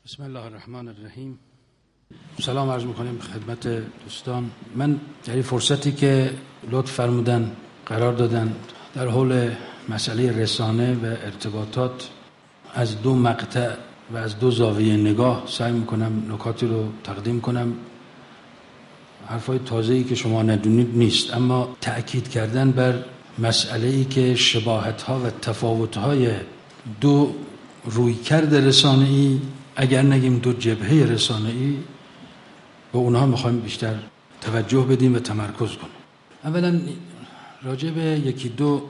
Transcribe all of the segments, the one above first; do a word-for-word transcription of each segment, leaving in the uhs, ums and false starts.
بسم الله الرحمن الرحیم. سلام عرض میکنیم خدمت دوستان. من در این فرصتی که لطف فرمودن قرار دادن در حول مسئله رسانه و ارتباطات از دو مقطع و از دو زاویه نگاه سعی میکنم نکاتی رو تقدیم کنم. حرفای تازه‌ای که شما ندونید نیست، اما تأکید کردن بر مسئله‌ای که شباهت‌ها و تفاوت‌های دو رویکرد رسانه‌ای، اگر نگیم دو جبهه رسانه‌ای، به اونها میخوایم بیشتر توجه بدیم و تمرکز کنیم. اولا راجع به یکی دو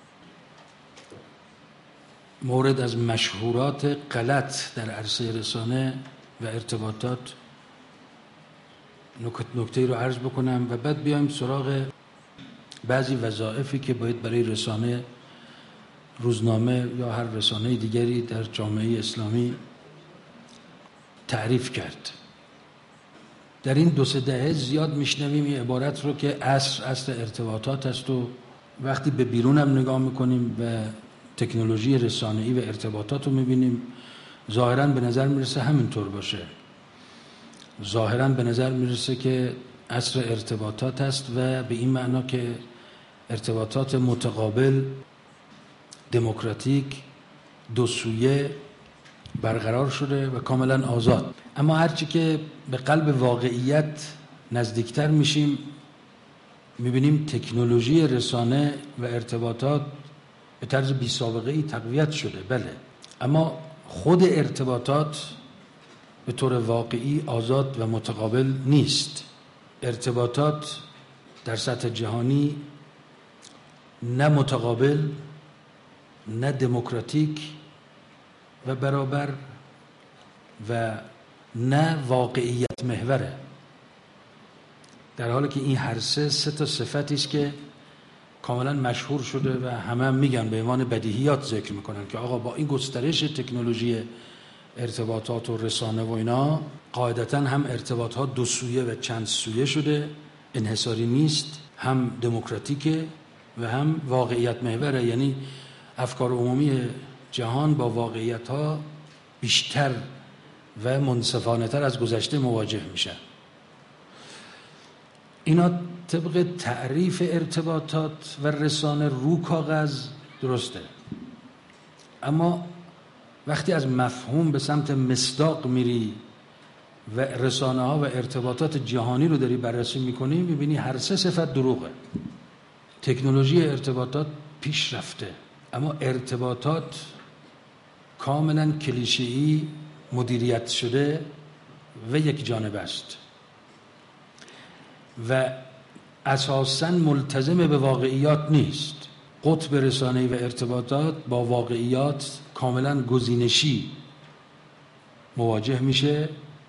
مورد از مشهورات غلط در عرصه رسانه و ارتباطات نکته رو عرض بکنم و بعد بیایم سراغ بعضی وظایفی که باید برای رسانه، روزنامه یا هر رسانه دیگری در جامعه اسلامی تعریف کرد. در این دو سه دهه زیاد میشنویم این عبارت رو که عصر عصر ارتباطات است و وقتی به بیرون هم نگاه میکنیم و تکنولوژی رسانه‌ای و ارتباطات رو میبینیم ظاهراً به نظر میرسه همینطور باشه. ظاهراً به نظر میرسه که عصر ارتباطات است و به این معنا که ارتباطات متقابل، دموکراتیک، دو سویه برقرار شده و کاملا آزاد. اما هرچی که به قلب واقعیت نزدیکتر میشیم میبینیم تکنولوژی رسانه و ارتباطات به طرز بی سابقه ای تقویت شده، بله، اما خود ارتباطات به طور واقعی آزاد و متقابل نیست. ارتباطات در سطح جهانی نه متقابل، نه دموکراتیک و برابر و نه واقعیت محوره، در حالی که این هر سه سه تا صفتی است که کاملا مشهور شده و همه هم میگن، به عنوان بدیهیات ذکر میکنن که آقا با این گسترش تکنولوژی ارتباطات و رسانه و اینا قاعدتا هم ارتباطات دو سویه و چند سویه شده، انحصاری نیست، هم دموکراتیکه و هم واقعیت محوره. یعنی افکار عمومی جهان با واقعیت ها بیشتر و منصفانه تر از گذشته مواجه میشن. اینا طبق تعریف ارتباطات و رسانه رو کاغذ درسته، اما وقتی از مفهوم به سمت مصداق میری و رسانه ها و ارتباطات جهانی رو داری بررسی میکنی میبینی هر سه صفت دروغه. تکنولوژی ارتباطات پیش رفته، اما ارتباطات کاملا کلیشه‌ای مدیریت شده و یک جانبه است و اساساً ملتزم به واقعیات نیست. قطب رسانه‌ای و ارتباطات با واقعیات کاملا گزینشی مواجه میشه،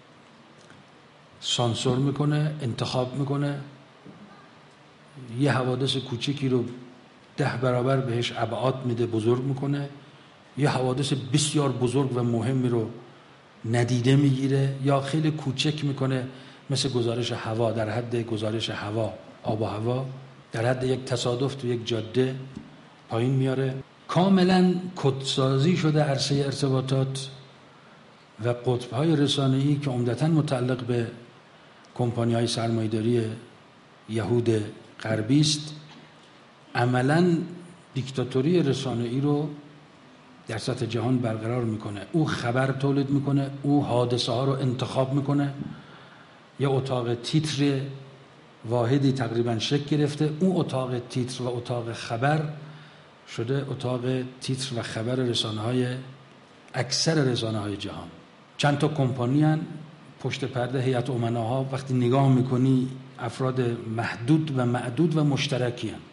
سانسور میکنه، انتخاب میکنه، یه حوادث کوچکی رو ده برابر بهش ابعاد میده، بزرگ میکنه، یه حوادث بسیار بزرگ و مهمی رو ندیده میگیره یا خیلی کوچک میکنه، مثل گزارش هوا، در حد گزارش هوا، آب و هوا، در حد یک تصادف تو یک جاده پایین میاره. کاملا کدسازی شده عرصه ارتباطات و قطب‌های رسانه‌ای که عمدتاً متعلق به کمپانی‌های سرمایه‌داری یهود غربی است، عملاً دیکتاتوری رسانه‌ای رو در سطح جهان برقرار میکنه. او خبر تولید میکنه، او حادثه ها رو انتخاب میکنه، یه اتاق تیتر واحدی تقریبا شکل گرفته، او اتاق تیتر و اتاق خبر شده اتاق تیتر و خبر رسانه های اکثر رسانه های جهان. چند تا کمپانی هن پشت پرده، هیئت امناها، وقتی نگاه میکنی افراد محدود و معدود و مشترکی هن.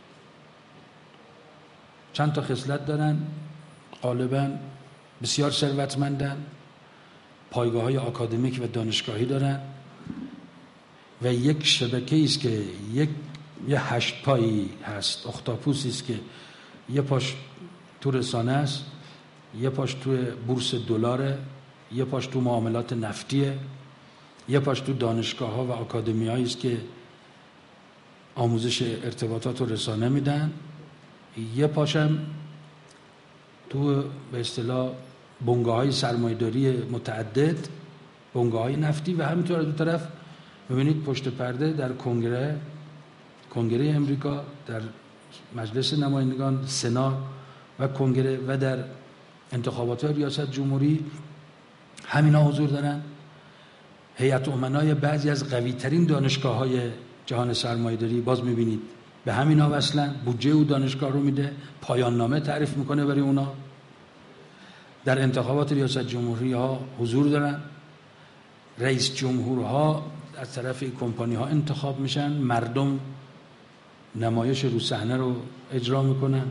چند تا خصلت دارن، غالباً بسیار ثروتمندن، پایگاه‌های آکادمیک و دانشگاهی دارن و یک شبکه‌ای است که یک یه هشت پایی هست، اختاپوسی است که یه پاش تو رسانه است، یه پاش تو بورس دلاره، یه پاش تو معاملات نفتیه، یه پاش تو دانشگاه‌ها و آکادمی‌هایی است که آموزش ارتباطات و رسانه میدن، یه پاشم تو به اصطلاح بنگاه‌های سرمایه‌داری متعدد بنگاه‌های نفتی و همینطور از دو طرف ببینید پشت پرده در کنگره کنگره امریکا، در مجلس نمایندگان، سنا و کنگره و در انتخابات ریاست جمهوری همینا حضور دارن. هیئت امنای بعضی از قوی ترین دانشگاه های جهان سرمایه‌داری باز میبینید به همینا وصلن، بودجه او دانشگاه رو میده، پایان نامه تعریف میکنه برای اونا. در انتخابات ریاست جمهوری ها حضور دارن، رئیس جمهورها از طرف کمپانی ها انتخاب میشن، مردم نمایش رو صحنه رو اجرا میکنن.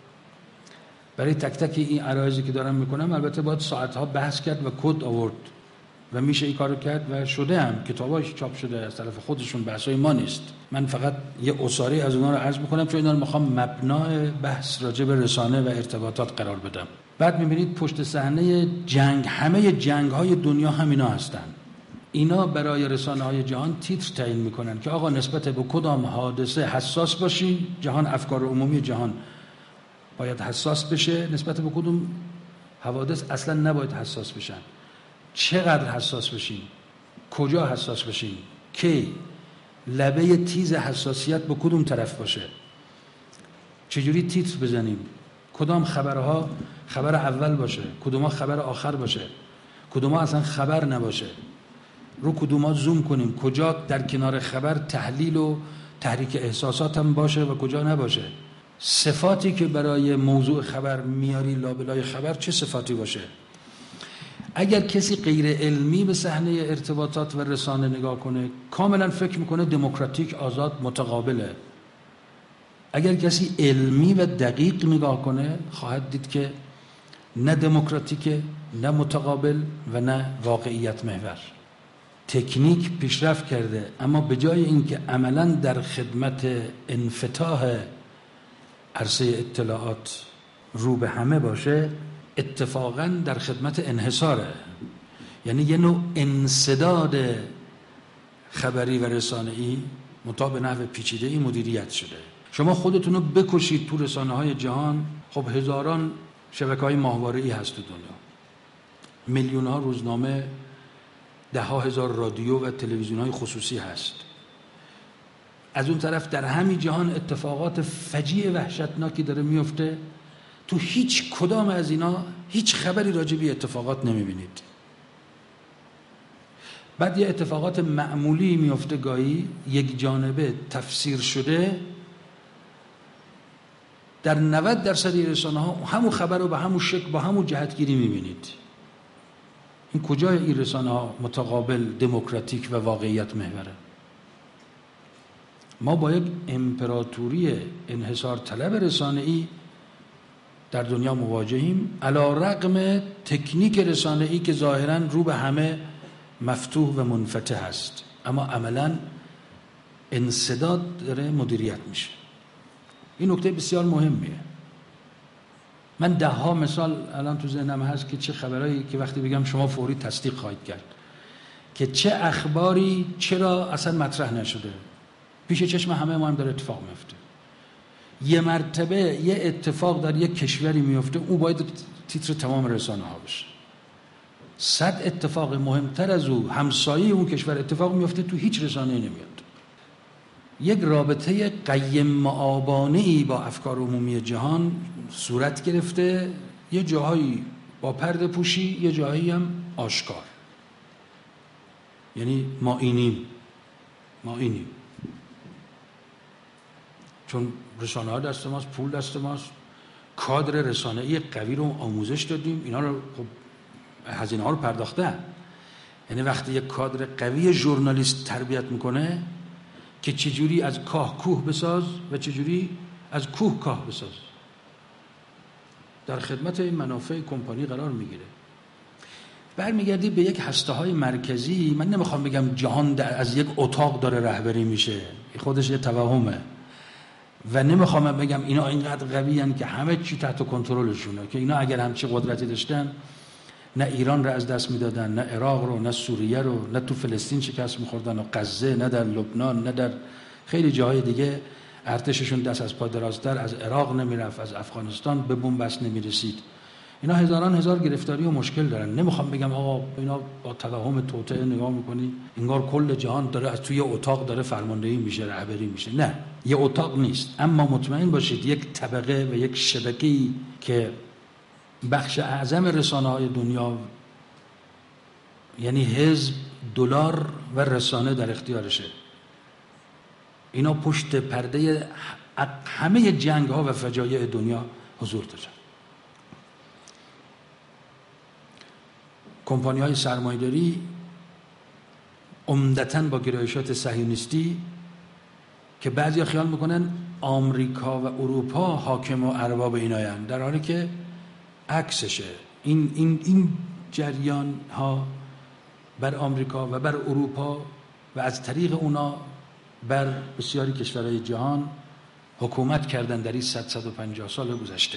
برای تک تک این عرایضی که دارم میکنم البته باید ساعتها بحث کرد و کد آورد و میشه این کارو کرد و شده هم، کتاباش چاپ شده از طرف خودشون، بحثای ما نیست. من فقط یه اساری از اونها رو عرض میکنم چون اینا رو میخوام مبنای بحث راجع به رسانه و ارتباطات قرار بدم. بعد میبینید پشت صحنه جنگ، همه جنگ های دنیا همینا هستن. اینا برای رسانه های جهان تیتر تعیین میکنن که آقا نسبت به کدام حادثه حساس باشین، جهان افکار عمومی جهان باید حساس بشه، نسبت به کدوم حوادث اصلا نباید حساس بشن، چقدر حساس بشین، کجا حساس بشین، کی، لبه تیز حساسیت به کدوم طرف باشه، چجوری تیتر بزنیم، کدام خبرها خبر اول باشه، کدومها خبر آخر باشه، کدومها اصلا خبر نباشه، رو کدومها زوم کنیم، کجا در کنار خبر تحلیل و تحریک احساسات هم باشه و کجا نباشه، صفاتی که برای موضوع خبر میاری لابلای خبر چه صفاتی باشه. اگر کسی غیر علمی به صحنه ارتباطات و رسانه نگاه کنه کاملا فکر میکنه دموکراتیک، آزاد، متقابله. اگر کسی علمی و دقیق نگاه کنه خواهد دید که نه دموکراتیکه، نه متقابل و نه واقعیت محور. تکنیک پیشرفت کرده اما به جای اینکه عملا در خدمت انفتاح عرصه اطلاعات رو به همه باشه، اتفاقا در خدمت انحصاره. یعنی یه نوع انسداد خبری و رسانه‌ای منتها به نحو پیچیده‌ای مدیریت شده. شما خودتون رو بکشید تو رسانه های جهان، خب هزاران شبکه‌های ماهواره‌ای هست تو دنیا، میلیون ها روزنامه، ده ها هزار رادیو و تلویزیون های خصوصی هست. از اون طرف در همین جهان اتفاقات فجیع وحشتناکی داره میفته، تو هیچ کدام از اینا هیچ خبری راجع به اتفاقات نمیبینید. بعد یه اتفاقات معمولی میفته گاهی یک جانبه تفسیر شده، در نود درصد رسانه ها همون خبر رو به همون شکل با همون جهتگیری میبینید. این کجای این رسانه ها متقابل، دموکراتیک و واقعیت محوره؟ ما با یک امپراتوری انحصار طلب رسانه‌ای در دنیا مواجهیم، علی رغم تکنیک رسانه‌ای که ظاهراً رو به همه مفتوح و منفتح است، اما عملاً انسداد داره مدیریت میشه. این نکته بسیار مهمیه. من ده ها مثال الان تو ذهنم هست که چه خبرایی که وقتی بگم شما فوری تصدیق خواهید کرد که چه اخباری چرا اصلا مطرح نشده، پیش چشم همه ما هم داره اتفاق میفته. یه مرتبه یه اتفاق در یک کشوری میفته، او باید تیتر تمام رسانه ها بشه. صد اتفاق مهمتر از او همسایه اون کشور اتفاق میفته، تو هیچ رسانه‌ای نمیاد. یک رابطه قیم معابانه‌ای با افکار عمومی جهان صورت گرفته، یه جاهایی با پرده پوشی، یه جاهایی هم آشکار. یعنی ما اینیم ما اینیم چون رسانه ها دست ماست، پول دست ماست، کادر رسانه‌ای قوی رو آموزش دادیم، اینا رو خب هزینه ها رو پرداخته. یعنی وقتی یک کادر قوی ژورنالیست تربیت میکنه که چجوری از کاه کوه بساز و چجوری از کوه کاه بساز، در خدمت منافع کمپانی قرار میگیره. برمیگردی به یک هسته های مرکزی. من نمیخوام بگم جهان از یک اتاق داره رهبری میشه، خودش یه توهمه، و نمیخوام بگم اینا اینقدر قوی هستند که همه چی تحت کنترلشونه، که اینا اگر همچی قدرتی داشتن نه ایران رو از دست میدادن، نه عراق رو، نه سوریه رو، نه تو فلسطین شکست میخوردن و غزه، نه در لبنان، نه در خیلی جاهای دیگه ارتششون دست از پا درازتر از عراق نمیرفت، از افغانستان به بنبست نمیرسید. اینا هزاران هزار گرفتاری و مشکل دارن. نمیخوام بگم آقا اینا با توهم توطئه نگاه میکنی انگار کل جهان داره از توی اتاق داره فرماندهی میشه، رهبری میشه. نه، یه اتاق نیست، اما مطمئن باشید یک طبقه و یک شبکه‌ای که بخش اعظم رسانه‌های دنیا، یعنی حزب، دلار و رسانه در اختیارشه. اینا پشت پرده همه جنگ‌ها و فجایع دنیا حضور دارن. کمپانی‌های سرمایه‌داری عمدتاً با گرایشات صهیونیستی که بعضیا خیال میکنن آمریکا و اروپا حاکم و ارباب اینایند، در حالی که عکسشه. این این این جریان ها بر آمریکا و بر اروپا و از طریق اونا بر بسیاری کشورهای جهان حکومت کردن در این صد صد و پنجاه سال گذشته.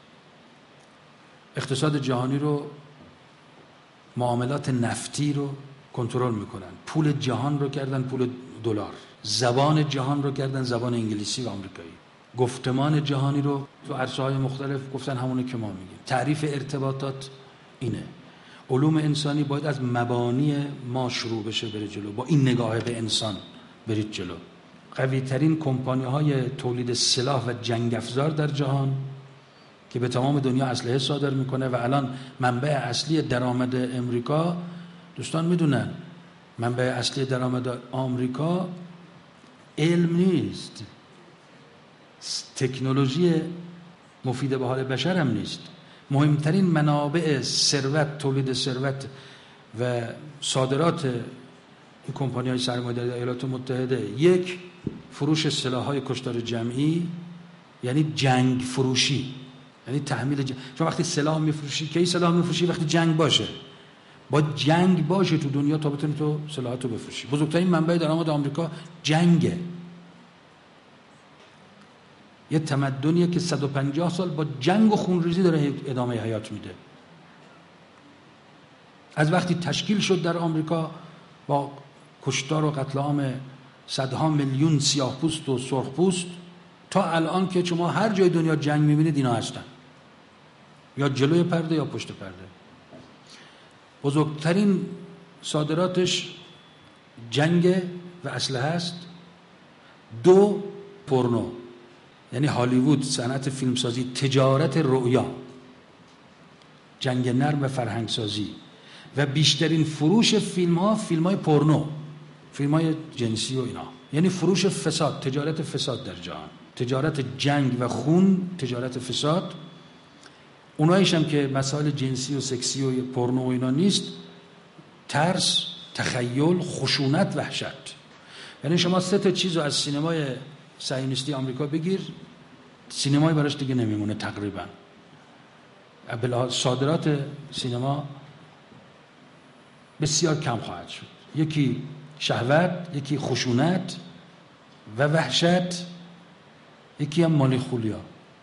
اقتصاد جهانی رو، معاملات نفتی رو کنترل میکنن، پول جهان رو کردن پول دلار، زبان جهان رو کردن زبان انگلیسی و آمریکایی، گفتمان جهانی رو تو عرصه‌های مختلف گفتن همونی که ما میگیم. تعریف ارتباطات اینه. علوم انسانی باید از مبانی ما شروع بشه بره جلو، با این نگاه به انسان برید جلو. قوی ترین کمپانی های تولید سلاح و جنگ افزار در جهان که به تمام دنیا اسلحه صادر میکنه و الان منبع اصلی درآمد امریکا، دوستان میدونن منبع اصلی درآمد آمریکا علم نیست، تکنولوژی مفید به حال بشر هم نیست. مهمترین منابع ثروت، تولید ثروت و صادرات این کمپانی‌های سرمایه‌داری در ایالات متحده، یک، فروش سلاح‌های کشتار جمعی، یعنی جنگ فروشی، یعنی تحمیل جنگ. چون وقتی سلاح میفروشی، کی سلاح میفروشی؟ وقتی جنگ باشه. با جنگ باشه تو دنیا تا بتونی تو سلاحاتو بفروشی. بزرگترین منبع درآمد آمریکا جنگه. یه تمدنیه که صد و پنجاه سال با جنگ و خونریزی داره ادامه حیات میده. از وقتی تشکیل شد در آمریکا با کشتار و قتل عام صدها میلیون سیاه پوست و سرخ پوست تا الان که شما هر جای دنیا جنگ میبینید اینا هستن، یا جلوی پرده یا پشت پرده. بزرگترین صادراتش جنگ و اسلحه است. دو، پورنو، یعنی هالیوود، صنعت فیلمسازی، تجارت رؤیا، جنگ نرم و فرهنگسازی. و بیشترین فروش فیلم ها فیلم های پورنو، فیلم های جنسی و اینا، یعنی فروش فساد، تجارت فساد در جهان، تجارت جنگ و خون، تجارت فساد. اونایش هم که مسائل جنسی و سکسی و پورنو و اینا نیست، ترس، تخیل، خشونت، وحشت. یعنی شما سه تا چیز رو از سینمای صهیونیستی آمریکا بگیر، سینمای براش دیگه نمیمونه تقریبا. صادرات سینما بسیار کم خواهد شد. یکی شهوت، یکی خشونت و وحشت، یکی هم مالی خولیا.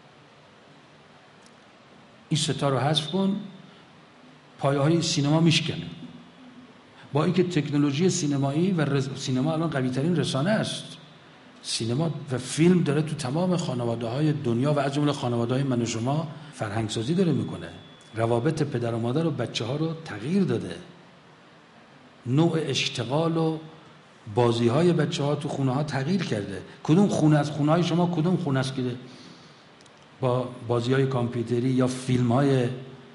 این ستا رو حذف کن، پایه های سینما میشکنه. با اینکه تکنولوژی سینمایی و رز... سینما الان قوی ترین رسانه است. سینما و فیلم داره تو تمام خانواده های دنیا و از جمله خانواده های من و شما فرهنگسازی داره میکنه. روابط پدر و مادر و بچه ها رو تغییر داده. نوع اشتغال و بازی های بچه ها تو خونه ها تغییر کرده. کدوم خونه از خونه های شما کدوم خونه است که با بازی های کامپیوتری یا فیلم های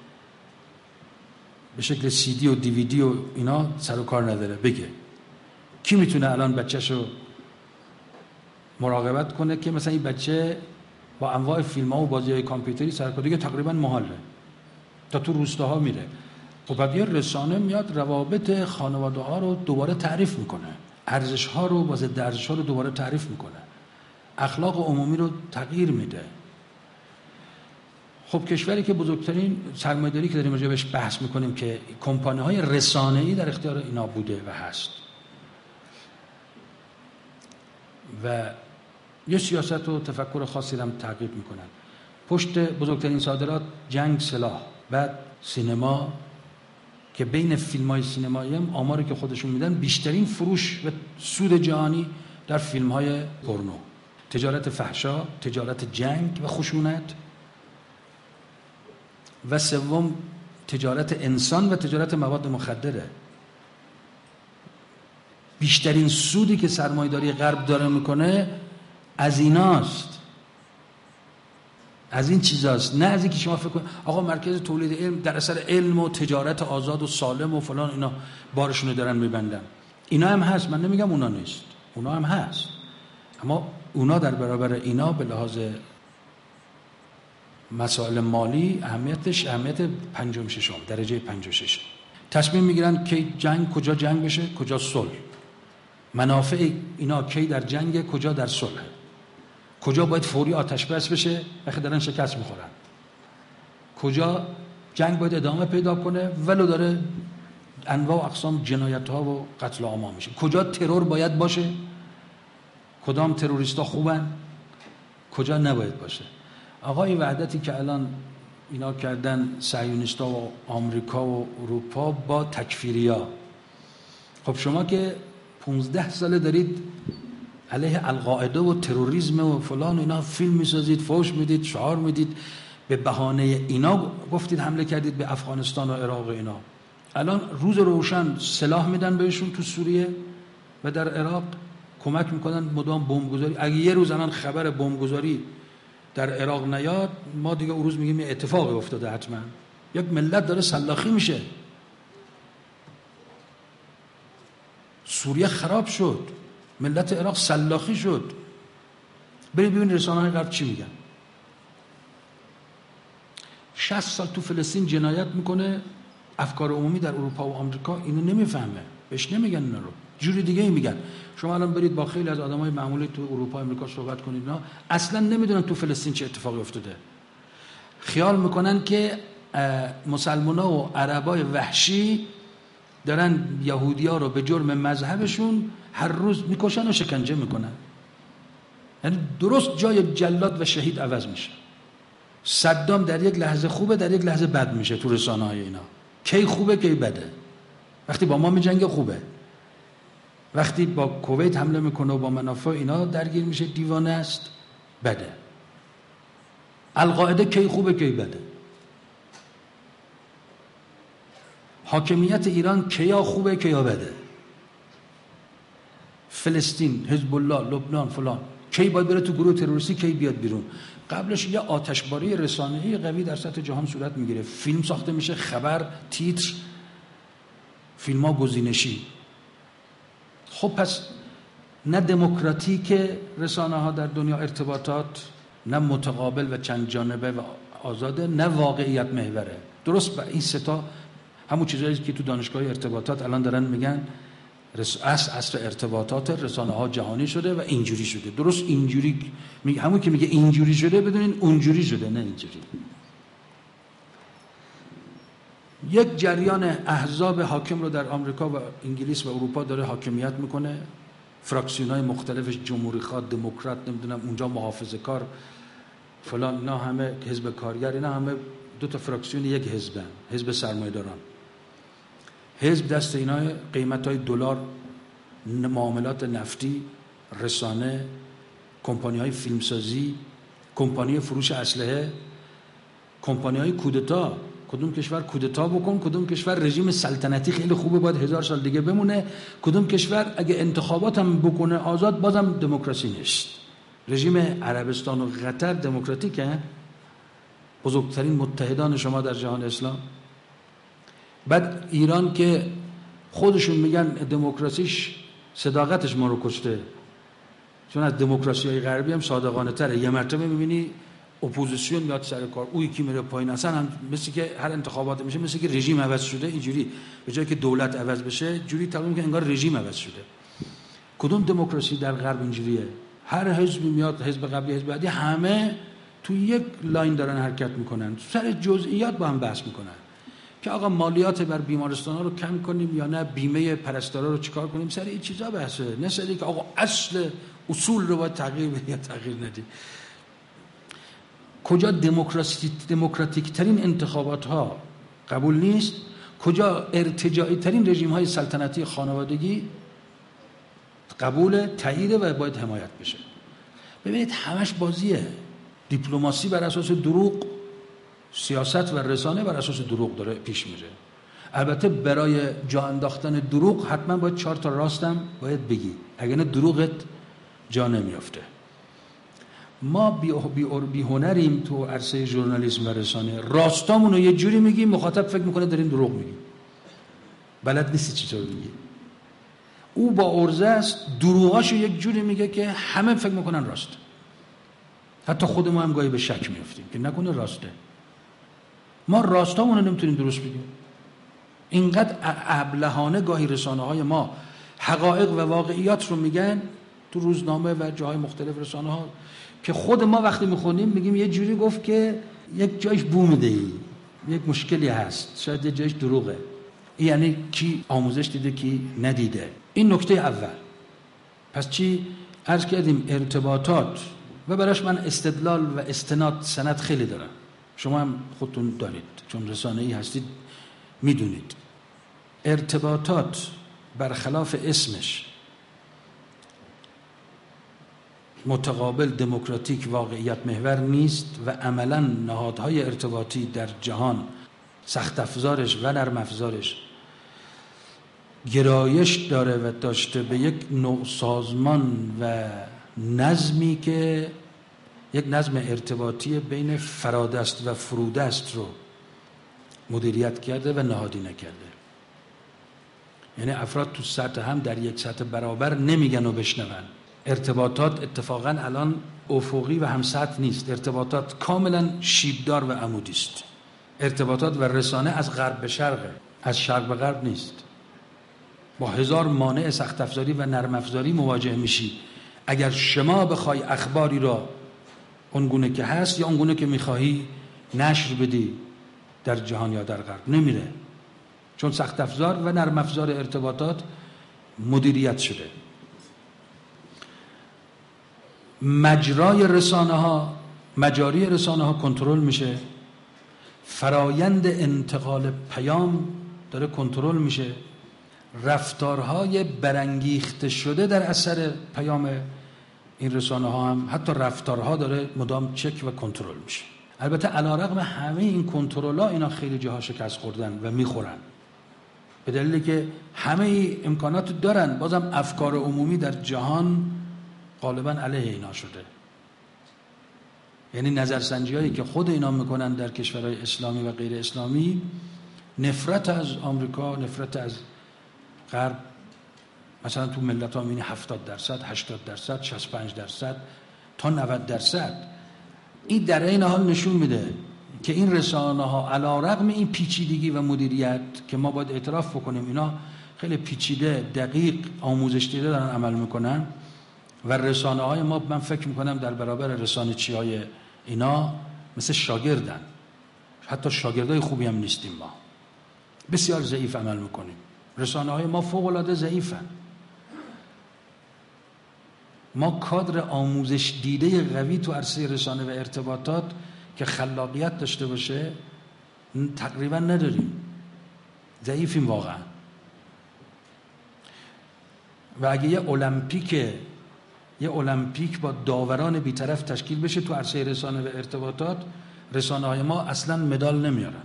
به شکل سی دی و دی وی دی و اینا سر و کار نداره؟ بگه کی میتونه الان بچه‌شو مراقبت کنه که مثلا این بچه با انواع فیلم ها و بازی های کامپیوتری سر کار؟ دیگه تقریبا محاله، تا تو روستاها میره. خب بعد یه رسانه میاد روابط خانواده ها رو دوباره تعریف میکنه، ارزش ها رو با ضد ارزش ها رو دوباره تعریف میکنه، اخلاق عمومی رو تغییر میده. خب کشوری که بزرگترین سرمایه‌داری که داریم راجع بهش بحث میکنیم که کمپانی‌های رسانه‌ای در اختیار اینا بوده و هست و یه سیاست و تفکر خاصی هم تعقیب میکنن. پشت بزرگترین صادرات جنگ، سلاح، بعد سینما که بین فیلم‌های سینمایی هم آماری که خودشون میدن بیشترین فروش و سود جهانی در فیلم‌های پورنو، تجارت فحشا، تجارت جنگ و خشونت و سوم تجارت انسان و تجارت مواد مخدره. بیشترین سودی که سرمایه‌داری غرب داره میکنه از ایناست، از این چیزاست، نه از اینکه شما فکر کنید آقا مرکز تولید علم در اثر علم و تجارت آزاد و سالم و فلان اینا بارشونو دارن میبندن. اینا هم هست، من نمیگم اونا نیست، اونا هم هست، اما اونا در برابر اینا به لحاظ مسائل مالی اهمیتش اهمیت پنجم ششم، درجه پنج و شش. تصمیم میگیرن که جنگ کجا جنگ بشه، کجا صلح، منافع اینا کی در جنگ، کجا در صلح، کجا باید فوری آتش بس بشه وقتی دارن شکست میخورن، کجا جنگ باید ادامه پیدا کنه ولو داره انواع و اقسام جنایت ها و قتل عام میشه، کجا ترور باید باشه، کدام تروریستا خوبن، کجا نباید باشه. آقا این وحدتی که الان اینا کردن صهیونیستا و آمریکا و اروپا با تکفیریا، خب شما که پونزده ساله دارید علیه القاعده و تروریسم و فلان اینا فیلم میسازید، فوش میدید، شعار میدید، به بهانه اینا گفتید حمله کردید به افغانستان و عراق اینا. الان روز روشن سلاح میدن بهشون تو سوریه و در عراق کمک میکنن مدام بمبگذاری. اگه یه روز الان خبر بمبگذاری در عراق نیاد، ما دیگه اون روز میگیم یه اتفاقی افتاده حتما. یک ملت داره سلاخی میشه. سوریه خراب شد، ملت عراق سلاخی شد. برید ببینید رسانه‌های غرب چی میگن. شصت سال تو فلسطین جنایت میکنه، افکار عمومی در اروپا و آمریکا اینو نمیفهمه، بهش نمیگن اینا رو، جوری دیگه ای میگن. شما الان برید با خیلی از آدمای معمولی تو اروپا و آمریکا صحبت کنید، اینا اصلا نمیدونن تو فلسطین چه اتفاقی افتاده. خیال میکنن که مسلمانا و عربای وحشی دارن یهودی‌ها رو به جرم مذهبشون هر روز میکشن و شکنجه میکنن. یعنی درست جای جلاد و شهید عوض میشه. صدام در یک لحظه خوبه، در یک لحظه بد میشه تو رسانه‌های اینا. کی خوبه کی بده. وقتی با ما میجنگه خوبه، وقتی با کویت حمله میکنه و با منافع اینا درگیر میشه دیوانه است، بده. القاعده کی خوبه کی بده. حاکمیت ایران کیا خوبه کیا بده. فلسطین، حزب الله، لبنان، فلان، کی باید بره تو گروه تروریستی کی بیاد بیرون. قبلش یه آتشباری رسانه‌ای قوی در سطح جهان صورت میگیره، فیلم ساخته میشه، خبر، تیتر، فیلم‌ها گزینشی. خب پس نه دموکراتیک رسانه‌ها در دنیا ارتباطات، نه متقابل و چند جانبه و آزاده، نه واقعیت محوره. درست این سه تا همون چیزایی که تو دانشگاه ارتباطات الان دارن میگن اصل اصل ارتباطات رسانه‌ها جهانی شده و اینجوری شده. درست اینجوری میگه، همون که میگه اینجوری شده بدونین اونجوری شده، نه اینجوری. یک جریان احزاب حاکم رو در آمریکا و انگلیس و اروپا داره حاکمیت میکنه، فراکسیون‌های مختلفش، جمهوری‌خواه، دموکرات، نمیدونم اونجا محافظه‌کار فلان، اینا همه حزب کارگر، اینا همه دو تا فراکسیون یک حزبن، حزب سرمایه‌داران. حزب دست اینا، قیمت‌های دلار، معاملات نفتی، رسانه، کمپانی‌های فیلمسازی، کمپانی فروش اسلحه، کمپانی‌های کودتا. کدوم کشور کودتا بکن، کدوم کشور رژیم سلطنتی خیلی خوبه باید هزار سال دیگه بمونه، کدوم کشور اگه انتخابات هم بکنه آزاد بازم دموکراسی نیست. رژیم عربستان و قطر دموکراتیکه، بزرگترین متحدان شما در جهان اسلام. بعد ایران که خودشون میگن دموکراسیش صداقتش ما رو کشته، چون از دموکراسی‌های غربی هم صادقانه تره. یه مرتبه میبینی اپوزیسیون میاد سر کار، او یکی میره پایین، اصلا هم مثل که هر انتخابات میشه مثل که رژیم عوض شده، اینجوری به جای که دولت عوض بشه جوری تقریبا که انگار رژیم عوض شده. کدوم دموکراسی در غرب اینجوریه؟ هر حزبی میاد، حزب قبلی حزب بعدی، همه تو یک لاین دارن حرکت میکنن، سر جزئیات با هم بحث میکنن که آقا مالیات بر بیمارستان‌ها رو کم کنیم یا نه، بیمه پرستارا رو چیکار کنیم، سر این چیزا بحثه، نه سر که آقا اصل اصول رو باید تغییر بدیم یا تغییر ندیم. کجا دموکراسی دموکراتیک ترین انتخابات ها قبول نیست، کجا ارتجاعی ترین رژیم های سلطنتی خانوادگی قبول، تایید و باید حمایت بشه. ببینید همش بازیه، دیپلماسی بر اساس دروغ، سیاست و رسانه بر اساس دروغ داره پیش میره. البته برای جا انداختن دروغ حتما باید چهار تا راستم باید بگی، اگر نه دروغت جا نمیافته. ما بی, بی, بی هنریم تو عرصه ژورنالیسم و رسانه، راستامون رو یه جوری میگیم مخاطب فکر میکنه داریم دروغ میگیم، بلد نیستی چطور بگی. او با عرضه است دروغاشو یک جوری میگه که همه فکر میکنن راست، حتی خود ما هم گاهی به شک میافتیم که نکنه راسته. ما راستامون رو نمیتونیم درست بگیم. اینقدر ابلهانه گاهی رسانه های ما حقایق و واقعیات رو میگن تو روزنامه و جاهای مختلف رسانه ها که خود ما وقتی میخونیم میگیم یه جوری گفت که یک جایش بو میده، یک مشکلی هست، شاید یه جایش دروغه. یعنی کی آموزش دیده کی ندیده. این نکته اول. پس چی عرض کردیم؟ ارتباطات و براش من استدلال و استناد سند خیلی دارم، شما هم خودتون دارید چون رسانه‌ای هستید میدونید. ارتباطات برخلاف اسمش متقابل، دموکراتیک، واقعیت محور نیست و عملاً نهادهای ارتباطی در جهان سخت افزارش و نرم افزارش گرایش داره و داشته به یک نوع سازمان و نظمی که یک نظم ارتباطی بین فرادست و فرودست رو مدیریت کرده و نهادی نکرده. یعنی افراد تو سطح هم در یک سطح برابر نمیگن و بشنون. ارتباطات اتفاقا الان افقی و هم سطح نیست، ارتباطات کاملا شیبدار و عمودی است. ارتباطات و رسانه از غرب به شرقه، از شرق به غرب نیست. با هزار مانع سخت افزاری و نرم افزاری مواجه میشی اگر شما بخوای اخباری را اونگونه که هست یا اونگونه که میخواهی نشر بدی در جهان یا در غرب، نمیره، چون سخت افزار و نرم افزار ارتباطات مدیریت شده. مجرای رسانه ها، مجاری رسانه ها کنترل میشه، فرایند انتقال پیام داره کنترل میشه، رفتارهای برانگیخته شده در اثر پیام این رسانه ها هم حتی رفتارها داره مدام چک و کنترل میشه. البته علیرغم همه این کنترل ها اینا خیلی جاها شکست خوردن و میخورن، به دلیلی که همه ای امکانات دارن، بازم افکار عمومی در جهان غالبا علیه اینا شده. یعنی نظرسنجی هایی که خود اینا میکنن در کشورهای اسلامی و غیر اسلامی، نفرت از آمریکا، نفرت از غرب، مثلا تو ملت ها میبینی هفتاد درصد، هشتاد درصد، شصت و پنج درصد تا نود درصد. این در این حال نشون میده که این رسانه ها علیرغم این پیچیدگی و مدیریت که ما باید اعتراف بکنیم اینا خیلی پیچیده، دقیق، آموزش دیده دارن عمل میکنن و رسانه های ما من فکر میکنم در برابر رسانه چی های اینا مثل شاگردن، حتی شاگردای خوبی هم نیستیم، ما بسیار ضعیف عمل میکنیم. رسانه های ما فوق العاده ضعیفن. ما کادر آموزش دیده قوی تو عرصه رسانه و ارتباطات که خلاقیت داشته باشه تقریبا نداریم، ضعیفیم واقعا. و اگه یه المپیک یه المپیک با داوران بی‌طرف تشکیل بشه تو عرصه رسانه و ارتباطات، رسانه های ما اصلا مدال نمیارن،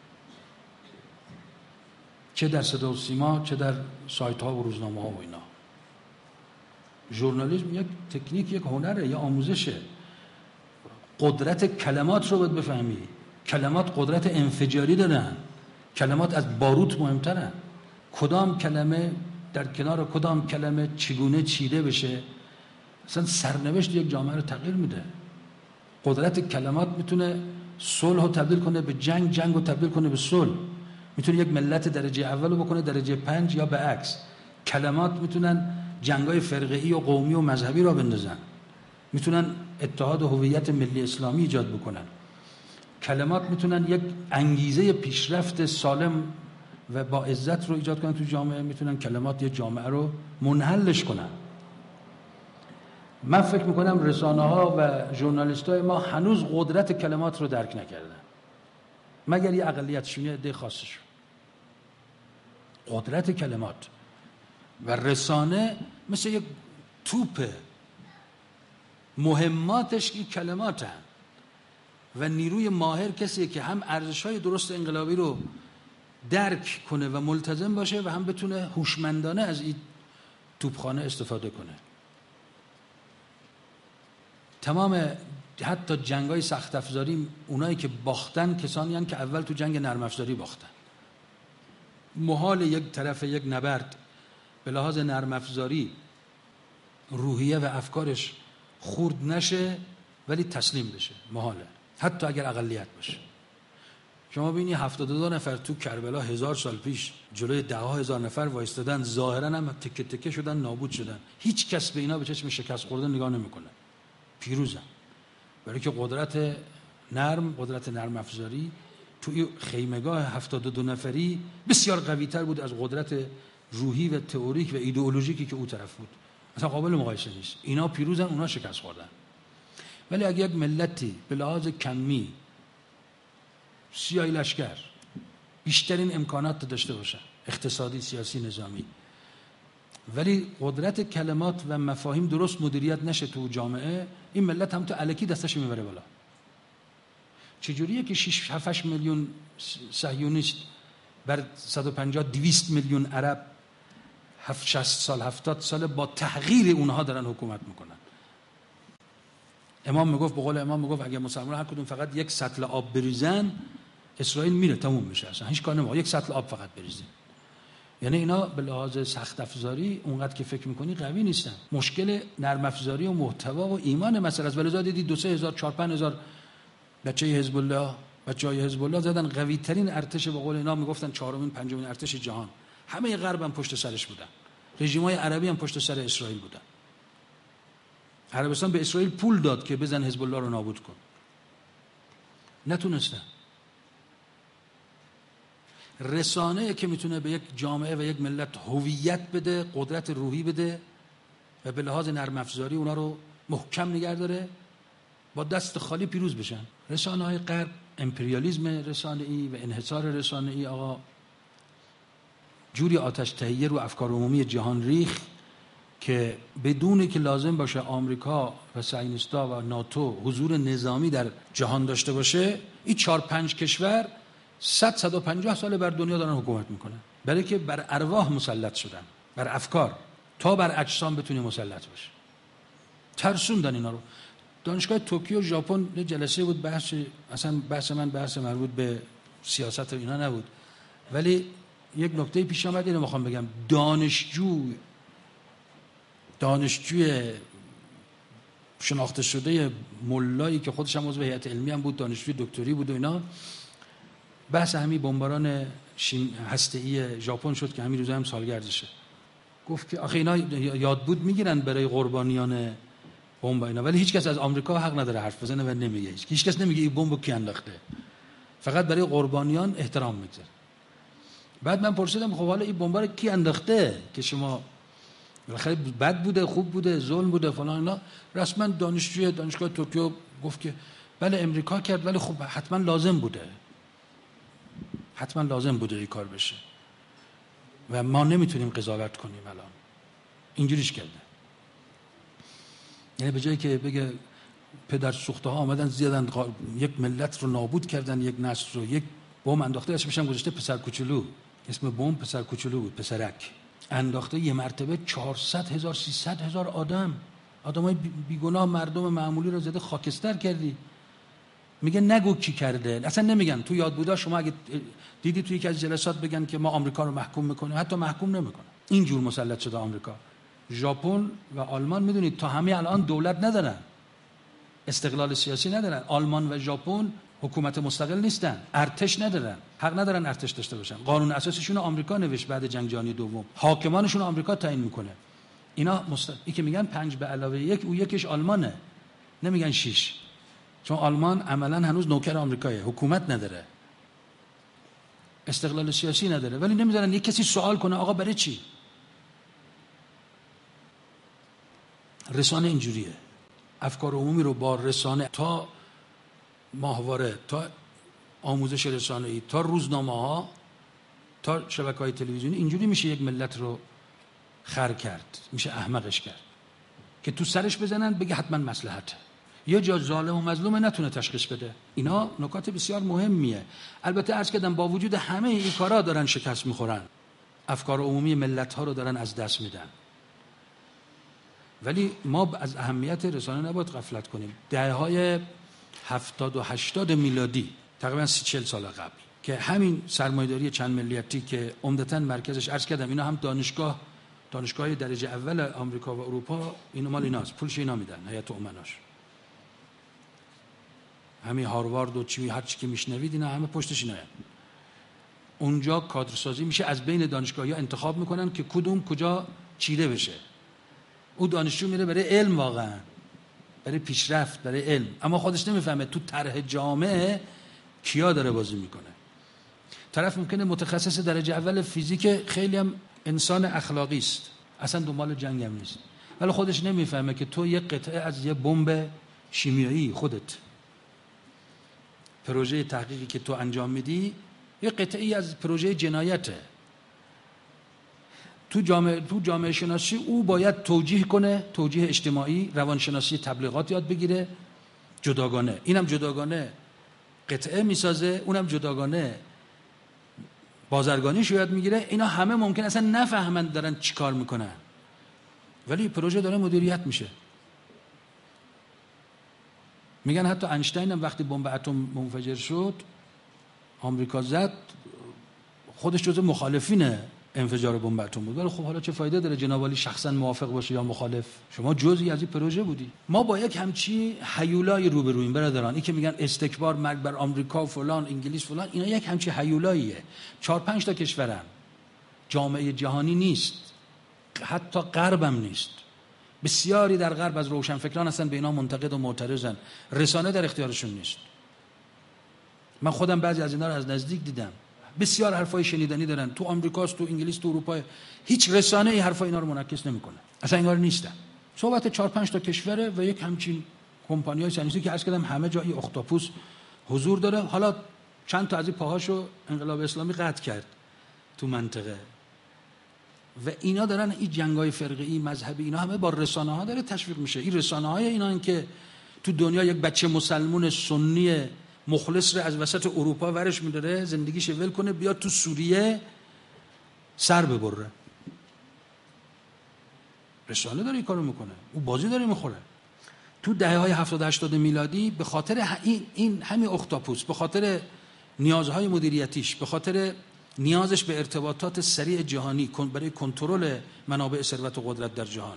چه در صدا و سیما چه در سایت ها و روزنامه ها و اینا. ژورنالیسم یک تکنیک، یک هنره، یک آموزشه. قدرت کلمات رو باید بفهمی. کلمات قدرت انفجاری دارن، کلمات از باروت مهمترن. کدام کلمه در کنار کدام کلمه چگونه چیده بشه اصلا سرنوشت یک جامعه رو تغییر میده. قدرت کلمات میتونه صلح رو تبدیل کنه به جنگ، جنگ رو تبدیل کنه به صلح. میتونه یک ملت درجه اول رو بکنه درجه پنج یا به عکس. کلمات میتونن جنگای فرقه‌ای و قومی و مذهبی را بندازن، میتونن اتحاد و هویت ملی اسلامی ایجاد بکنن. کلمات میتونن یک انگیزه پیشرفت سالم و با عزت رو ایجاد کنن تو جامعه. میتونن کلمات یه جامعه رو منحلش کنن. من فکر میکنم رسانه ها و ژورنالیست های ما هنوز قدرت کلمات رو درک نکردن، مگر یه اقلیتشون، یه عده خاصشون. قدرت کلمات و رسانه مثل یک توپه، مهماتش این کلمات هست. و نیروی ماهر کسیه که هم ارزش‌های درست انقلابی رو درک کنه و ملتزم باشه و هم بتونه هوشمندانه از این توپخانه استفاده کنه. تمام حتی جنگ‌های سخت افزاری اونایی که باختن کسانی هستند که اول تو جنگ نرم افزاری باختن. محال یک طرف یک نبرد به لحاظ نرم افزاری روحیه و افکارش خورد نشه ولی تسلیم بشه، محاله، حتی اگر اقلیت باشه. شما ببینید هفتاد و دو نفر تو کربلا هزار سال پیش جلوی ده ها هزار نفر وایستادن، ظاهرا هم تکه تکه شدن، نابود شدن، هیچ کس به اینا به چشم شکست خوردن نگاه نمیکنه، پیروزن. برای که قدرت نرم، قدرت نرم افزاری توی خیمگاه هفتاد و دو نفری بسیار قوی تر بود از قدرت روحی و تئوریک و ایدئولوژیکی که او طرف بود. اصلا قابل مقایسه نیست. اینا پیروزن، اونا شکست خوردن. ولی اگه یک ملتی به لحاظ کمی سیاهی لشکر بیشترین امکانات داشته باشن، اقتصادی، سیاسی، نظامی، ولی قدرت کلمات و مفاهیم درست مدیریت نشه تو جامعه، این ملت هم تو الکی دستش میبره بالا. چجوریه که شش هفت میلیون صهیونیست بر صد و پنجاه دویست میلیون عرب هفت شصت سال هفتاد سال با تحقیر اونها دارن حکومت میکنن؟ امام میگفت، به قول امام میگفت اگه مسلمان هر کدوم فقط یک سطل آب بریزن اسرائیل میره، تموم میشه، اصلا هیچ کار نمیکنه، یک سطل آب فقط بریزین. یعنی اینا به لحاظ سخت افزاری اونقدر که فکر میکنی قوی نیستن. مشکل نرم افزاری و محتوا و ایمان مسئله است. ولذا دیدید دو سه هزار چهار پنج هزار بچه حزب الله بچهای حزب الله زدن، قوی ترین ارتش، به قول اینا میگفتن چهارمین پنجمین ارتش جهان. همه غرب هم پشت سرش بودن، رژیم‌های عربی هم پشت سر اسرائیل بودن. عربستان به اسرائیل پول داد که بزن حزب الله رو نابود کن، نتونستن. رسانه که میتونه به یک جامعه و یک ملت هویت بده، قدرت روحی بده و به لحاظ نرم افزاری اونا رو محکم نگه داره، با دست خالی پیروز بشن. رسانه های غرب امپریالیسم رسانه‌ای و انحصار رسانه‌ای آقا جوری آتش تهیه رو افکار عمومی جهان ریخ که بدون که لازم باشه آمریکا و صهیونیست‌ها و ناتو حضور نظامی در جهان داشته باشه، این چهار پنج کشور صد صد و پنجاه سال بر دنیا دارن حکومت میکنن، برای که بر ارواح مسلط شدن، بر افکار، تا بر اجسام بتونی مسلط باشه. ترسوندن اینا رو. دانشگاه توکیو ژاپن یه جلسه بود، بحث، اصلا بحث من بحث مربوط به سیاست و اینا نبود، ولی یک نکته پیش آمد اینو میخوام بگم. دانشجو دانشجوی شناخته شده ملایی که خودش هم عضو هیئت علمی هم بود، دانشجوی دکتری بود و اینا، بحث همین بمباران هسته‌ای ژاپن شد که همین روزا هم سالگردشه. گفت که آخه اینا یاد بود میگیرن برای قربانیان بمب اینا، ولی هیچ کس از آمریکا حق نداره حرف بزنه و نمیگه، هیچ کس نمیگه این بمبو کی انداخته، فقط برای قربانیان احترام میگذاره. بعد من پرسیدم خب حالا این بمب رو کی انداخته که شما بالاخره بد بوده، خوب بوده، ظلم بوده فلان اینا؟ رسما دانشجوی دانشگاه توکیو گفت که بله امریکا کرد، ولی خب حتما لازم بوده، حتما لازم بوده این کار بشه و ما نمیتونیم قضاوت کنیم الان. اینجوریش کرده. یعنی به جایی که بگه پدر سوخته ها آمدن زیادن یک ملت رو نابود کردن، یک نسل رو، یک بمب انداخته، اسمش هم گذاشته پسر کوچولو، اسم بمب پسر کوچولو بود، پسرک انداخته، یه مرتبه چهارصد هزار سیصد هزار آدم آدمای بیگناه مردم معمولی رو زده خاکستر کردی. میگه نگو کی کرده، اصلا نمیگن. تو یاد بودا شما اگه دیدی توی یکی از جلسات بگن که ما آمریکا رو محکوم میکنیم، حتی محکوم نمیکنه. اینجور مسلط شده آمریکا. ژاپن و آلمان میدونید تا همه الان دولت ندارن، استقلال سیاسی ندارن. آلمان و ژاپن حکومت مستقل نیستن، ارتش ندارن، حق ندارن ارتش داشته باشن. قانون اساسیشون آمریکا نوشت بعد جنگ جهانی دوم، حاکمانشون آمریکا تعیین میکنه. اینا مست... ای که میگن پنج به علاوه یک، او یکیش آلمانه، نمیگن شش، چون آلمان عملا هنوز نوکر آمریکاه، حکومت نداره، استقلال سیاسی نداره، ولی نمیذارن یک کسی سوال کنه آقا برای چی؟ رسانه اینجوریه، افکار عمومی رو با رسانه، تا ماهواره، تا آموزش رسانه‌ای، تا روزنامه‌ها، تا شبکه‌های تلویزیونی، اینجوری میشه یک ملت رو خر کرد، میشه احمقش کرد که تو سرش بزنن بگه حتما مصلحته. یه جا ظالم و مظلوم نتونه تشخیص بده. اینا نکات بسیار مهمیه. البته عرض کردم با وجود همه این کارا دارن شکست میخورن، افکار عمومی ملت ها رو دارن از دست میدن، ولی ما از اهمیت رسانه نباید غفلت کنیم. دهه های هفتاد و هشتاد میلادی، تقریبا سی چل سال قبل، که همین سرمایه‌داری چند ملیتی که عمدتاً مرکزش عرض کردم اینا هم دانشگاه دانشگاه درجه اول آمریکا و اروپا، اینا مال ایناست، پولش اینا میدن، هیئت امناش، همین هاروارد و چی هر چی که میشنوید اینا همه پشتش اینا. اونجا کادرسازی میشه، از بین دانشگاه‌ها انتخاب میکنن که کدوم کجا چیده بشه. او دانشجو میره برای علم، واقعا برای پیشرفت، برای علم، اما خودش نمیفهمه تو طرح جامعه کیا داره بازی میکنه. طرف ممکنه متخصص درجه اول فیزیک، خیلی هم انسان اخلاقی است، اصلا دنبال جنگ هم نیست، ولی خودش نمیفهمه که تو یه قطعه از یه بمب شیمیایی، خودت پروژه تحقیقی که تو انجام میدی یه قطعی از پروژه جنایته. تو جامعه تو جامعه شناسی او باید توجیه کنه، توجیه اجتماعی، روانشناسی، تبلیغات یاد بگیره جداگانه، اینم جداگانه قطعه میسازه، اونم جداگانه بازرگانیش یاد میگیره. اینا همه ممکن اصلا نفهمند دارن چی کار میکنن، ولی پروژه داره مدیریت میشه. میگن حتی اینشتین هم وقتی بمب اتم منفجر شد آمریکا زد، خودش جزو مخالفین انفجار بمب اتم بود، ولی خب حالا چه فایده داره جناب عالی شخصا موافق باشه یا مخالف؟ شما جزئی از این پروژه بودی. ما با یک همچی هیولای روبرویم برادران. این که میگن استکبار، مرگ بر آمریکا، فلان، انگلیس، فلان، اینا یک همچی هیولاییه. چهار پنج تا کشورن، جامعه جهانی نیست، حتی غربم نیست. بسیاری در غرب از روشنفکران هستن، به اینا منتقد و معترضن، رسانه در اختیارشون نیست. من خودم بعضی از اینا رو از نزدیک دیدم، بسیار حرفای شنیدنی دارن، تو آمریکاست، تو انگلیس، تو اروپا، هیچ رسانه ای حرفای اینا رو منعکس نمیکنه، اصلا انگار نیستن. صحبت چهار پنج تا کشوره و یک همچین کمپانیای صنعتی که عرض کردم همه جای اختاپوس حضور داره. حالا چند تا از این پاهاشو انقلاب اسلامی قطع کرد تو منطقه و اینا دارن این جنگای فرقه‌ای مذهبی اینا همه با رسانه ها داره تشویق میشه. این رسانه های اینا این که تو دنیا یک بچه مسلمون سنی مخلص رو از وسط اروپا ورش میداره زندگیش ول کنه بیاد تو سوریه سر ببره، رسانه داره این کارو میکنه، او بازی داره میخوره. تو دهه های هفتاد هشتاد میلادی به خاطر این این همین اختاپوس، به خاطر نیازهای مدیریتیش، به خاطر نیازش به ارتباطات سریع جهانی برای کنترل منابع ثروت و قدرت در جهان،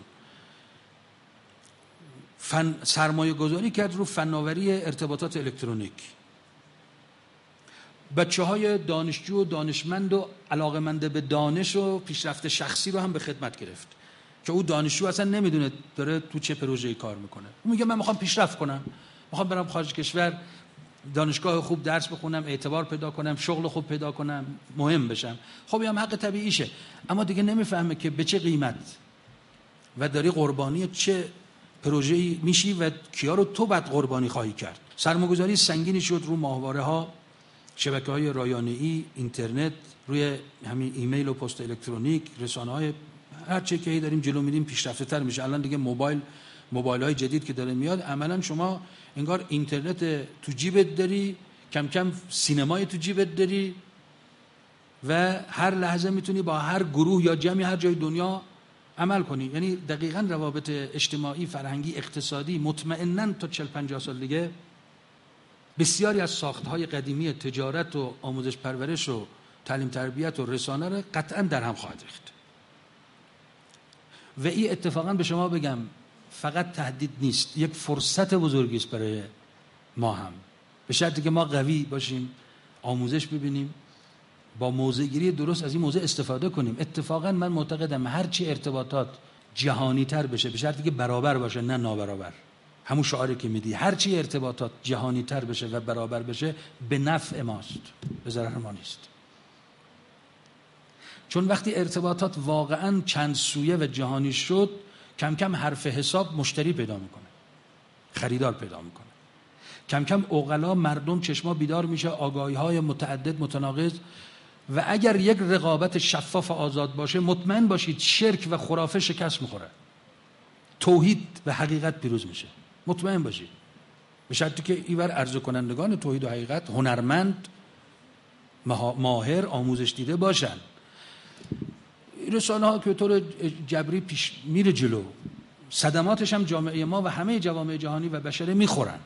فن سرمایه گذاری کرد رو فناوری ارتباطات الکترونیک. بچه های دانشجو و دانشمند و علاقمند به دانش و پیشرفت شخصی رو هم به خدمت گرفت که او دانشجو اصلا نمیدونه داره تو چه پروژه‌ای کار میکنه. اون میگه من میخوام پیشرفت کنم، میخوام برم خارج کشور دانشگاه خوب درس بخونم، اعتبار پیدا کنم، شغل خوب پیدا کنم، مهم بشم. خب این هم حق طبیعیشه، اما دیگه نمیفهمه که به چه قیمت و داری قربانی چه پروژه‌ای میشی و کیا رو تو بعد قربانی خواهی کرد. سرمایه‌گذاری سنگینی شد رو ماهواره‌ها، شبکه‌های رایانه‌ای، اینترنت، روی همین ایمیل و پست الکترونیک، رسانه‌های، هر چه که داریم جلو میریم پیشرفته‌تر میشه. الان دیگه موبایل موبایل‌های جدید که داره میاد، عملاً شما انگار اینترنت تو جیبت داری، کم کم سینمای تو جیبت داری و هر لحظه میتونی با هر گروه یا جمعی هر جای دنیا عمل کنی. یعنی دقیقاً روابط اجتماعی، فرهنگی، اقتصادی مطمئناً تا چهل پنجاه سال دیگه بسیاری از ساخت‌های قدیمی تجارت و آموزش پرورش و تعلیم تربیت و رسانه رو قطعاً در هم خواهد ریخت. و این اتفاقاً به شما بگم فقط تهدید نیست، یک فرصت بزرگی است برای ما هم، به شرطی که ما قوی باشیم، آموزش ببینیم، با موضع‌گیری درست از این موضوع استفاده کنیم. اتفاقاً من معتقدم هر چی ارتباطات جهانی تر بشه، به شرطی که برابر باشه نه نابرابر، همون شعاری که میدی، هر چی ارتباطات جهانی تر بشه و برابر بشه به نفع ماست، به ضرر ما نیست. چون وقتی ارتباطات واقعاً چند سویه و جهانی شد، کم کم حرف حساب مشتری پیدا میکنه، خریدار پیدا میکنه. کم کم عقلا مردم چشما بیدار میشه، آگاهی های متعدد متناقض، و اگر یک رقابت شفاف و آزاد باشه مطمئن باشید شرک و خرافه شکست میخوره، توحید و حقیقت پیروز میشه، مطمئن باشید. به شرطی که اینور عرضه کنندگان توحید و حقیقت هنرمند، ماهر، آموزش دیده باشن. رسانه ها که به طور جبری پیش میره جلو، صدماتش هم جامعه ما و همه جوامع جهانی و بشری میخورن.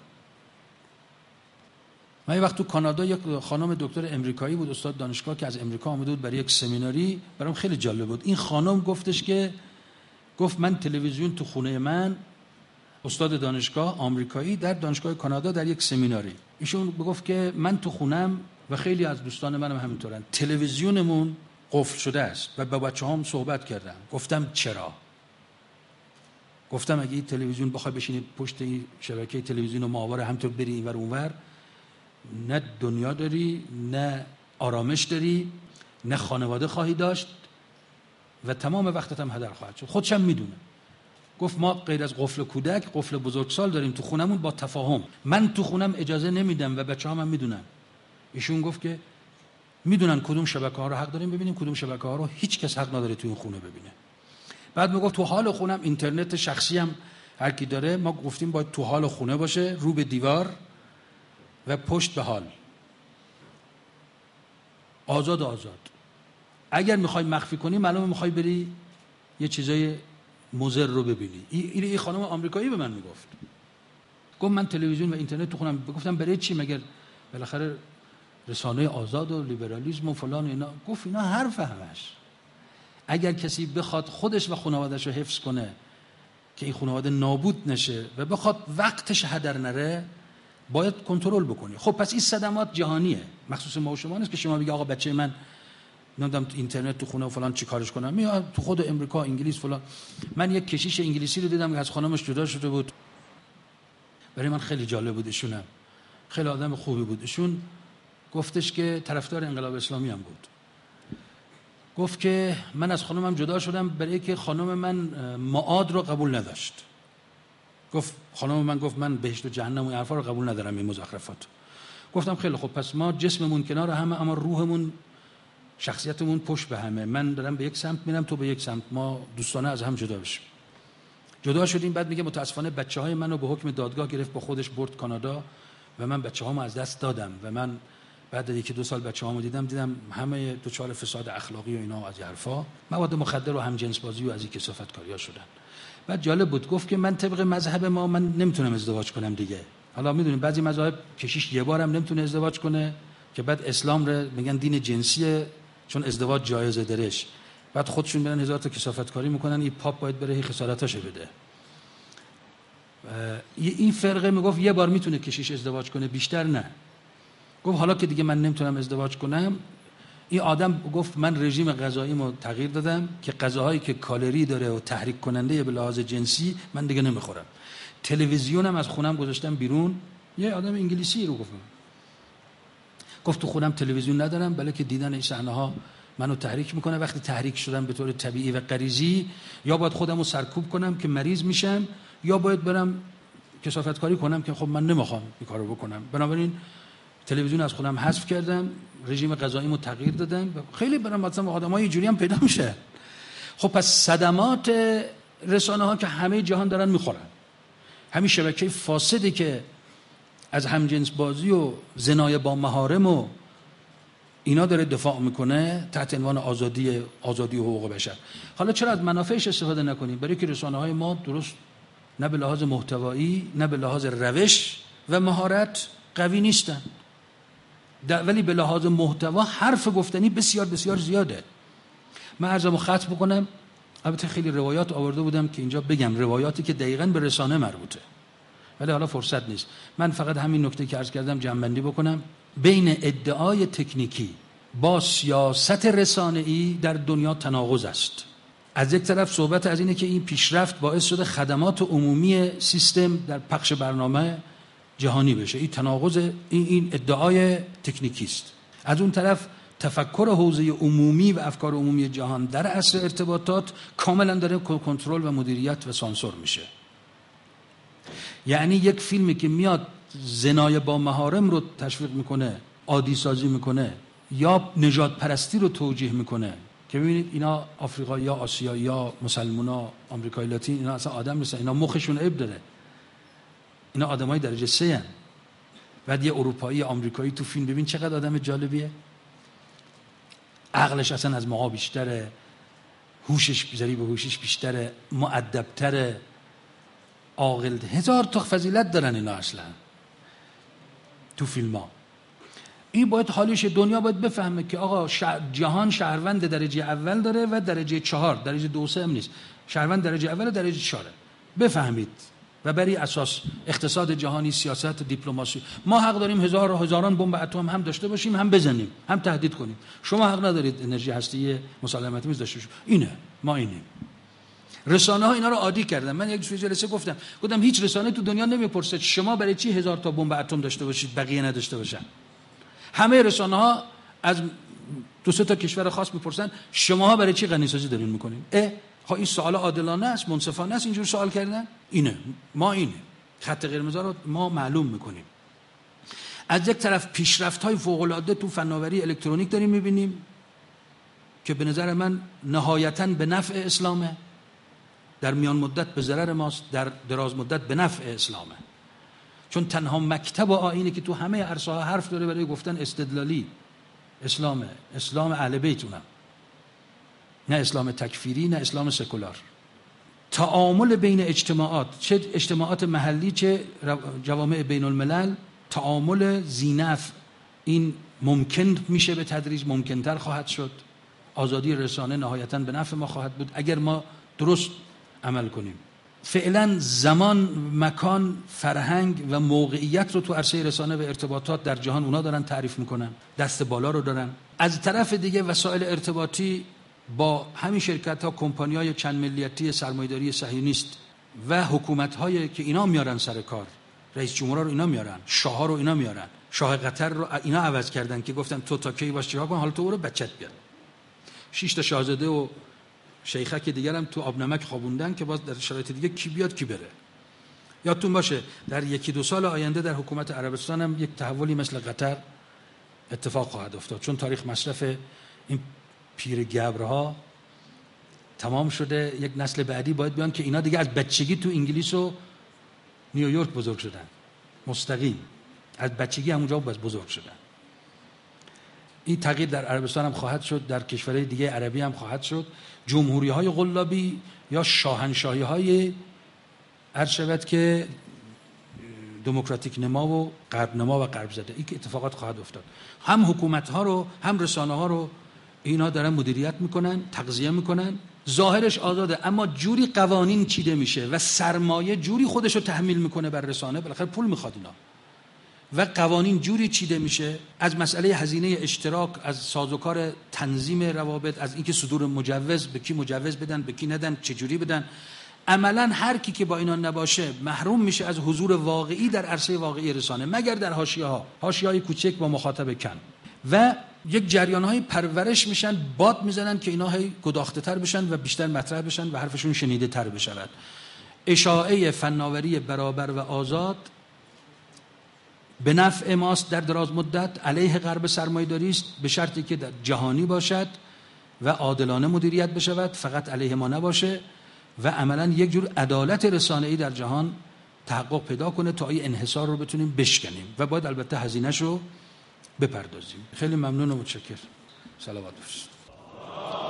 من یه وقت تو کانادا یک خانم دکتر امریکایی بود، استاد دانشگاه، که از امریکا آمده بود برای یک سمیناری. برام خیلی جالب بود. این خانم گفتش که گفت من تلویزیون تو خونه من، استاد دانشگاه آمریکایی در دانشگاه کانادا در یک سمیناری، ایشون گفت که من تو خونم و خیلی از دوستان منم هم همینطورن، تلویزیونمون قفل شده است و با بچه‌هام صحبت کردم. گفتم چرا؟ گفتم اگه این تلویزیون بخوای بشینید پشت این شبکه تلویزیون و ماهواره همینطور بری اینور اونور، نه دنیا داری، نه آرامش داری، نه خانواده خواهی داشت و تمام وقتت هم هدر خواهد شد. خودش هم میدونه. گفت ما غیر از قفل کودک قفل بزرگسال داریم تو خونمون با تفاهم. من تو خونم اجازه نمیدم و بچه‌هام هم میدونن. ایشون گفت که میدونن کدوم شبکه‌ها رو حق داریم ببینیم، کدوم شبکه‌ها رو هیچ کس حق نداره تو این خونه ببینه. بعد میگفت تو حال خونم اینترنت شخصی هم هر کی داره، ما گفتیم باید تو حال خونه باشه، رو به دیوار و پشت به حال. آزاد آزاد. اگر میخوای مخفی کنی معلومه میخوای بری یه چیزای مضر رو ببینی. این این خانم آمریکایی به من میگفت. گفت من تلویزیون و اینترنت تو خونم. گفتم برای چی؟ مگر بالاخره رسانه آزاد و لیبرالیسم و فلان و اینا. گفت اینا حرف همش. اگر کسی بخواد خودش و خانواده‌اش رو حفظ کنه که این خانواده نابود نشه و بخواد وقتش هدر نره، باید کنترل بکنی. خب پس این صدمات جهانیه، مخصوص ما و شما نیست که شما بگی آقا بچه من نمیدونم اینترنت تو خونه و فلان چی کارش کنم، میاد تو خود امریکا، انگلیس فلان. من یک کشیش انگلیسی رو دیدم که از خانمش جدا شده بود. برای من خیلی جالب بود. ایشونم خیلی آدم خوبی بود. ایشون گفتش که طرفدار انقلاب اسلامی هم بود. گفت که من از خانمم جدا شدم برای که خانم من معاد رو قبول نداشت. گفت خانم من گفت من بهشت و جهنم و این حرفا رو قبول ندارم، این مزخرفات. گفتم خیلی خوب، پس ما جسممون کنار همه اما روحمون، شخصیتمون پشت به همه. من دارم به یک سمت میرم، تو به یک سمت، ما دوستانه از هم جدا بشیم. جدا شدیم. بعد میگه متاسفانه بچه‌های منو به حکم دادگاه گرفت، با خودش برد کانادا و من بچه‌هامو از دست دادم و من بعد از یکی دو سال بچه‌هامو دیدم دیدم همه دچار فساد اخلاقی و اینا و از این حرفا، مواد مخدر و همجنس بازی و از این کثافت کاریا شدن. بعد جالب بود، گفت که من طبق مذهب ما من نمیتونم ازدواج کنم دیگه. حالا میدونیم بعضی مذاهب کشیش یه بارم نمیتونه ازدواج کنه که بعد اسلام رو میگن دین جنسیه چون ازدواج جایزه درش. بعد خودشون میرن هزار تا کثافت کاری میکنن، این پاپ باید بره خسارتاشو بده. این فرقه میگفت یه بار میتونه کشیش ازدواج کنه، بیشتر نه. گفت حالا که دیگه من نمیتونم ازدواج کنم، این آدم گفت من رژیم غذاییمو تغییر دادم که غذاهایی که کالری داره و تحریک کننده به لحاظ جنسی من دیگه نمیخورم. تلویزیونم از خونم گذاشتم بیرون. یه آدم انگلیسی رو گفتم. گفت تو خونم تلویزیون ندارم، بلکه دیدن این صحنه‌ها منو تحریک میکنه. وقتی تحریک شدم به طور طبیعی و غریزی، یا باید خودمو سرکوب کنم که مریض میشم، یا باید برم کثافت کاری کنم که خب من نمیخوام این کارو بکنم. بنابراین تلویزیون از خودم حذف کردم، رژیم غذاییمو تغییر دادم. خیلی برام مثلا آدمای اینجوری هم پیدا میشه. خب پس صدمات رسانه ها که همه جهان دارن میخورن، همین شبکه فاسدی که از همجنس بازی و زنای با محارم و اینا داره دفاع میکنه تحت عنوان آزادی آزادی و حقوق بشر. حالا چرا از منافعش استفاده نکنیم؟ برای که رسانه های ما درست نه به لحاظ محتوایی نه به لحاظ روش و مهارت قوی نیستن، ولی به لحاظ محتوا حرف گفتنی بسیار بسیار زیاده. من عرضمو ختم بکنم. البته خیلی روایات آورده بودم که اینجا بگم، روایاتی که دقیقاً به رسانه مربوطه، ولی حالا فرصت نیست. من فقط همین نکته که عرض کردم جمع‌بندی بکنم. بین ادعای تکنیکی با سیاست رسانه‌ای در دنیا تناقض است. از یک طرف صحبت از اینه که این پیشرفت باعث شده خدمات عمومی سیستم در پخش برنامه جهانی بشه. این تناقض، این, این ادعای تکنیکی است. از اون طرف تفکر حوزه عمومی و افکار عمومی جهان در عصر ارتباطات کاملا داره کنترل و مدیریت و سانسور میشه. یعنی یک فیلمی که میاد زنای با محارم رو تشویق میکنه، عادی سازی میکنه، یا نژاد پرستی رو توجیه میکنه که ببینید اینا آفریقایی یا آسیایی یا مسلمونا آمریکایی لاتین اینا اصلا آدم نیستن، اینا مخشون عیب داره. اینا آدمای درجه سه هن. بعد یه اروپایی آمریکایی تو فیلم ببین چقدر آدم جالبیه، عقلش اصلا از ما بیشتره، هوشش بیزاری به هوشش بیشتره، مؤدبتره، عاقل، هزار تا فضیلت دارن اینا اصلا تو فیلم ها. این باید حالش دنیا باید بفهمه که آقا شهر جهان شهروند درجه اول داره و درجه چهار، درجه دو سه هم نیست، شهروند درجه اول و درجه چهاره. بفهمید و بری اساس اقتصاد جهانی، سیاست، دیپلماسی. ما حق داریم هزار و هزاران بمب اتم هم داشته باشیم، هم بزنیم، هم تهدید کنیم. شما حق ندارید انرژی هستی مسالمتی میز داشته باشید. اینه، ما اینیم. رسانه ها اینا رو عادی کردن. من یک جلسه گفتم گفتم هیچ رسانه تو دنیا نمیپرسه شما برای چی هزار تا بمب اتم داشته باشید بقیه نداشته باشن. همه رسانه ها از دو سه تا کشور خاص میپرسن شماها برای چی غنیسازی دارین میکنین؟ اه ها این سوال عادلانه است، منصفانه است اینجور سوال کردن؟ اینه، ما اینه. خط قرمزا رو ما معلوم میکنیم. از یک طرف پیشرفت‌های فوق‌العاده تو فناوری الکترونیک داریم میبینیم که به نظر من نهایتاً به نفع اسلامه، در میان مدت به ضرر ماست، در دراز مدت به نفع اسلامه. چون تنها مکتب و آیینی که تو همه عرصه ها حرف داره برای گفتن استدلالی اسلامه، اسلام اهل بیتونم، نه اسلام تکفیری، نه اسلام سکولار. تعامل بین اجتماعات، چه اجتماعات محلی چه جوامع بین الملل، تعامل ذینفع این ممکن میشه، به تدریج ممکنتر خواهد شد. آزادی رسانه نهایتاً به نفع ما خواهد بود اگر ما درست عمل کنیم. فعلا زمان، مکان، فرهنگ و موقعیت رو تو عرصه رسانه و ارتباطات در جهان اونا دارن تعریف میکنن، دست بالا رو دارن. از طرف دیگه وسایل ارتباطی با همین شرکت ها، کمپانی های چند ملیتی سرمایه‌داری صهیونیست و حکومت هایی که اینا میارن سر کار، رئیس جمهورا رو اینا میارن، شاه ها رو اینا میارن، شاه قطر رو اینا عوض کردن که گفتن تو تا کی باش چیکار کن، حالا تو رو بچت بیار. شش تا شاهزاده و شیخک دیگر هم تو آب نمک خوابوندن که باز در شرایط دیگه کی بیاد کی بره. یادتون باشه در یکی دو سال آینده در حکومت عربستان هم یک تحولی مثل قطر اتفاق خواهد افتاد، چون تاریخ مصرف این پیر گبرها تمام شده. یک نسل بعدی باید بیان که اینا دیگه از بچگی تو انگلیس و نیویورک بزرگ شدن، مستقیم از بچگی همونجا بزرگ شدن. این تغییر در عربستان هم خواهد شد، در کشورهای دیگه عربی هم خواهد شد. جمهوری های قلابی یا شاهنشاهی های عرض شود که دموکراتیک نما و غرب نما و غرب زده، این که اتفاقات خواهد افتاد. هم حکومت ها رو هم رسانه ها رو اینا دارن مدیریت میکنن، تغذیه میکنن. ظاهرش آزاده اما جوری قوانین چیده میشه و سرمایه جوری خودش رو تحمیل میکنه بر رسانه، بالاخره پول میخواد اینا، و قوانین جوری چیده میشه از مسئله هزینه اشتراک، از سازوکار تنظیم روابط، از اینکه صدور مجوز، به کی مجوز بدن به کی ندن، چه جوری بدن. عملا هر کی که با اینا نباشه محروم میشه از حضور واقعی در عرصه واقعی رسانه، مگر در حاشیه‌ها، حاشیه‌های کوچک با مخاطب کم، و یک جریان‌های پرورش میشن، باد میزنن که اینا هی گداخته‌تر بشن و بیشتر مطرح بشن و حرفشون شنیده‌تر بشود. اشاعه فناوری برابر و آزاد به نفع ماست در دراز مدت، علیه غرب سرمایه‌داری است، به شرطی که در جهانی باشد و عادلانه مدیریت بشود، فقط علیه ما نباشه و عملاً یک جور عدالت رسانه‌ای در جهان تحقق پیدا کنه تا این انحصار رو بتونیم بشکنیم و باید البته هزینه‌شو بپردازیم. خیلی ممنون و متشکرم. صلوات بفرستید.